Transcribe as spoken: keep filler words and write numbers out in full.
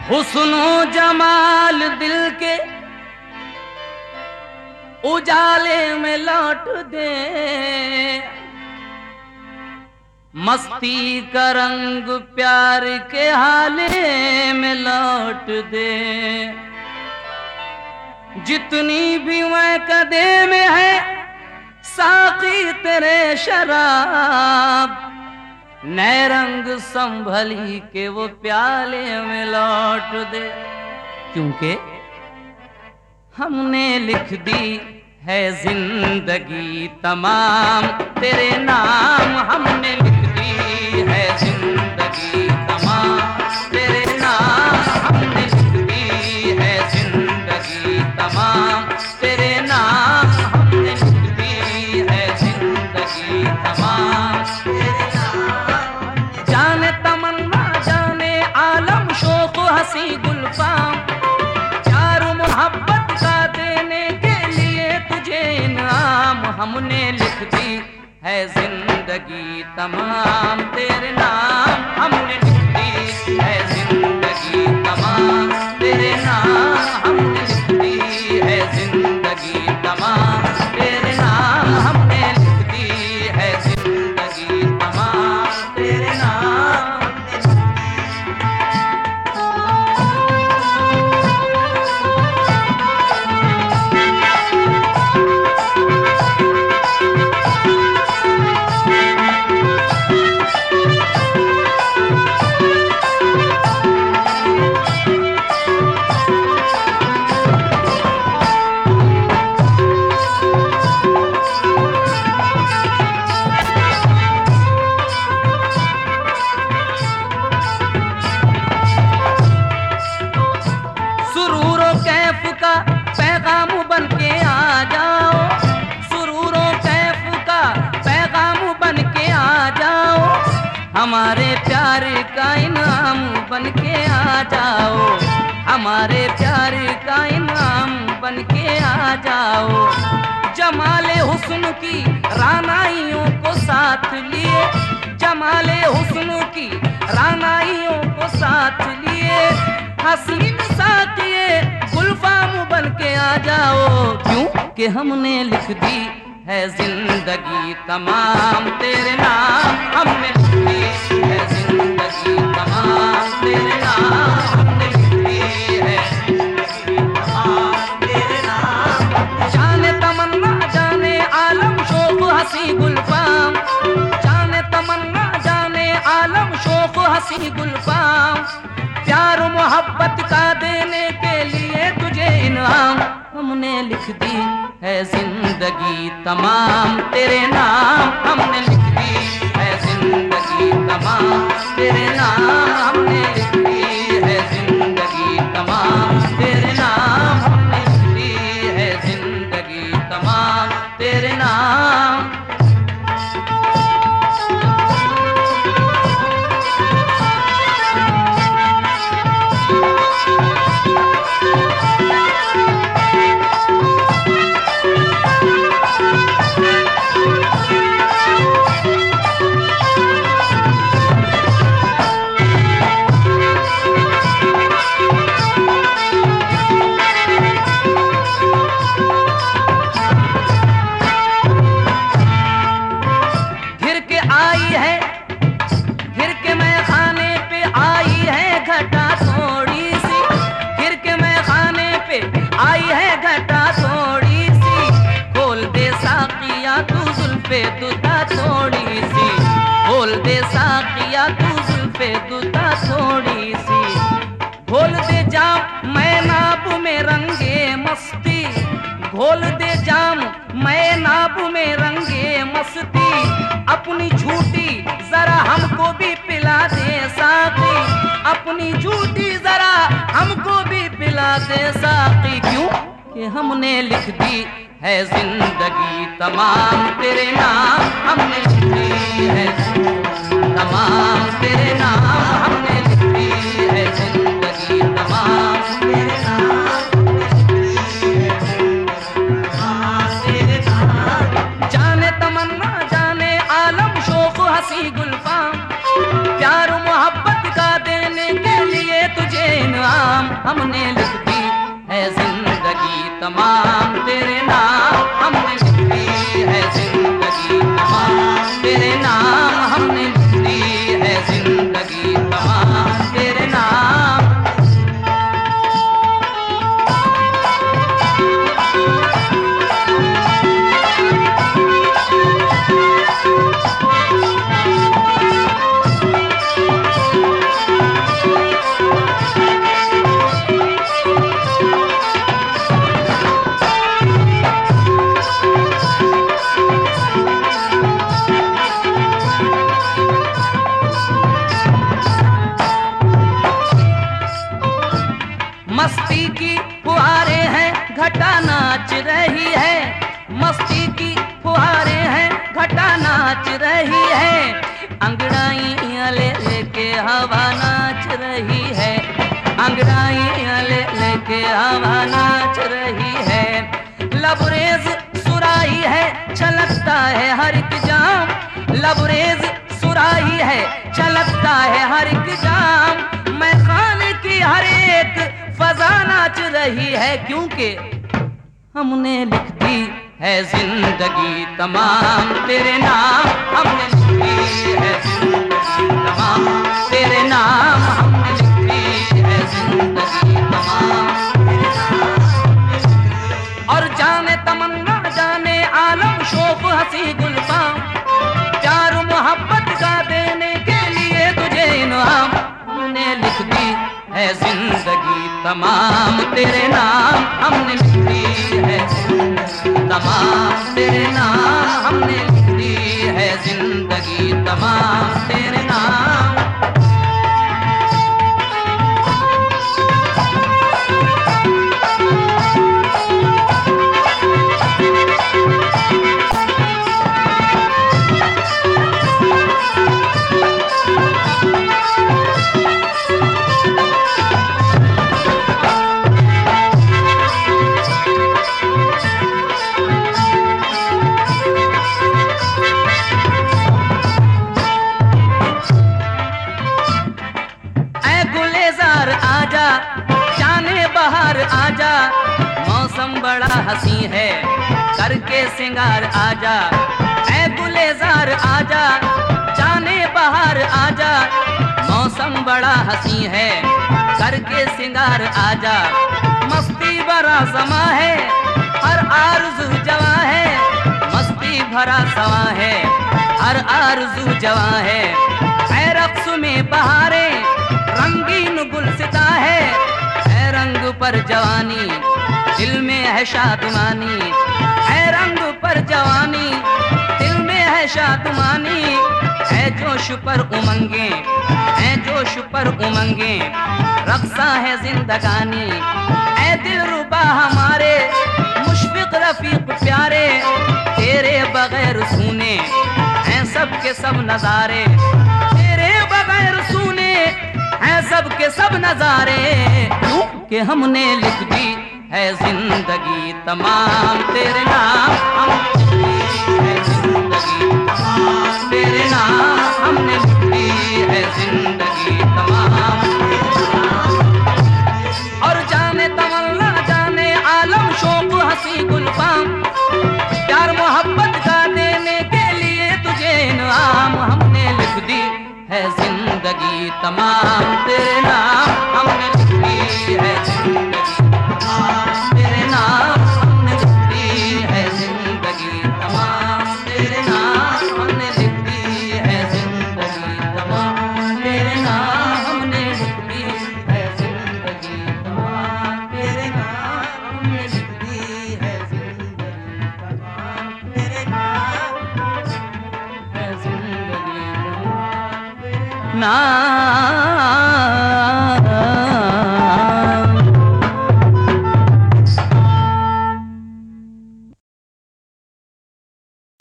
हुस्नो जमाल दिल के उजाले में लौट दे, मस्ती का रंग प्यार के हाले में लौट दे। जितनी भी मैं कदे में है साकी तेरे शराब, नए रंग संभली के वो प्याले में लौट दे। क्योंकि हमने लिख दी है जिंदगी तमाम तेरे नाम, हमने लिख दी है जिंदगी तमाम तेरे नाम, हमने लिख दी है जिंदगी तमाम तेरे नाम, हमने लिख दी है जिंदगी तमाम तेरे नाम। जाने तमन्ना जाने आलम शोक हंसी गुलफाम, चारों मोहब्बत का देने के लिए तुझे इनाम, हमने लिख दी है जिंदगी तमाम तेरे नाम, हमने लिख दी है जिंदगी तमाम तेरे नाम, हमने लिख दी है जिंदगी तमाम तेरे नाम, हमने लिख दी है जिंदगी तमाम तेरे नाम। पैगाम बन के आ जाओ, सुरूरों कैफ का पैगाम बन के आ जाओ, हमारे प्यार का इनाम बन के आ जाओ, हमारे प्यार का इनाम बन के आ जाओ। जमाले हुस्न की रानाइयों को साथ लिए, जमाले हुस्न की रानाइयों को साथ लिए, हसीन साथिए गुलफाम बन के आ जाओ। क्यों कि हमने लिख दी है जिंदगी तमाम तेरे नाम, हमने लिख दी है जिंदगी तमाम तेरे नाम, हमने लिख दी है जिंदगी तमाम तेरे नाम। जाने तमन्ना जाने आलम शोक हंसी गुलफाम, जाने तमन्ना जाने आलम शोक हंसी गुलफाम, प्यार मोहब्बत का देने के लिए तुझे इनाम, हमने लिख दी है जिंदगी तमाम तेरे नाम, हमने लिख दी है जिंदगी तमाम तेरे नाम, हमने लिख दी है जिंदगी तमाम तेरे नाम, हमने लिख दी है जिंदगी तमाम तेरे नाम। दुता थोड़ी सी खोल दे साकिया तू जुल्फे दुता थोड़ी सी, घोल दे जाम मैं नाब में रंगे मस्ती, घोल दे जाम मैं नाब में रंगे मस्ती, अपनी झूठी जरा हमको भी पिला दे साकी, अपनी झूठी जरा हमको भी पिला दे साकी। क्यों कि हमने लिख दी है जिंदगी तमाम तेरे नाम, हमने लिख दी है तमाम तेरे नाम, हमने लिख दी है जिंदगी तमाम तेरे नाम, तेरे नाम। जाने तमन्ना जाने आलम शोक हंसी गुलफाम, प्यार मोहब्बत का देने के लिए तुझे इनाम, हमने लिख दी है जिंदगी तमाम तेरे नाम, हमने लिख दी है जिंदगी तमाम तेरे नाम, हमने लिख दी है जिंदगी तमाम तेरे नाम। मस्ती की फुहारें हैं घटा नाच रही है, मस्ती की फुहारें हैं घटा नाच रही है, अंगड़ाइयां ले लेके हवा नाच रही है, अंगड़ाइयां ले लेके हवा नाच रही है। लबरेज सुराही है छलकता है हर एक जाम, लबरेज सुराही है छलकता है हर एक जाम, मैं खाने की हर एक फजा नाच रही है, क्योंकि हमने लिख दी है जिंदगी तमाम तेरे नाम, हमने लिख दी है जिंदगी तमाम तेरे नाम, हमने लिख दी है जिंदगी तमाम तेरे नाम। और जाने तमन्ना जाने आलम शोक हंसी गुलफाम, प्यार मोहब्बत का देने के लिए तुझे इनाम, हमने लिख दी है जिंदगी तमाम तेरे नाम, हमने लिख दी है जिंदगी तमाम तेरे नाम, हमने लिख दी है जिंदगी तमाम तेरे नाम। आजा जाने बाहर आजा, मौसम बड़ा हसी है करके सिंगार आजा, ऐ गुलेजार आजा जाने बाहर आजा, मौसम बड़ा हसी है करके सिंगार आजा, मस्ती भरा समा है हर आरज़ू जवां है, मस्ती भरा समा है हर आरज़ू जवां है, ऐ रक्स में बहारे रंगीन गुलसिता है, है रंग पर जवानी दिल में है शादमानी, है रंग पर जवानी दिल में है शादमानी, है जोश पर उमंगे है जोश पर उमंगे, रक्सा है जिंदगानी ऐ दिल रुबा हमारे मुशफिक रफीक प्यारे, तेरे बगैर सुने हैं सब के सब नजारे, तेरे बगैर सुने हैं सब के सब नजारे, क्योंकि हमने लिख दी है जिंदगी तमाम तेरे नाम, हमने लिख दी है जिंदगी तमाम तेरे नाम, हमने लिख दी है जिंदगी तमाम तेरे नाम। और जाने तमन्ना जाने आलम शौक हंसी गुलफाम, प्यार मोहब्बत का देने के लिए तुझे इनाम, हमने लिख दी है जिंदगी तमाम तेरे नाम, हमने लिख दी है जिंदगी तमाम तेरे नाम, हमने लिख दी है जिंदगी तमाम तेरे नाम, हमने लिख दी है जिंदगी तमाम तेरे नाम, हमने लिख दी है जिंदगी तमाम तेरे नाम, हमने लिख दी है जिंदगी तमाम तेरे नाम, है जिंदगी ना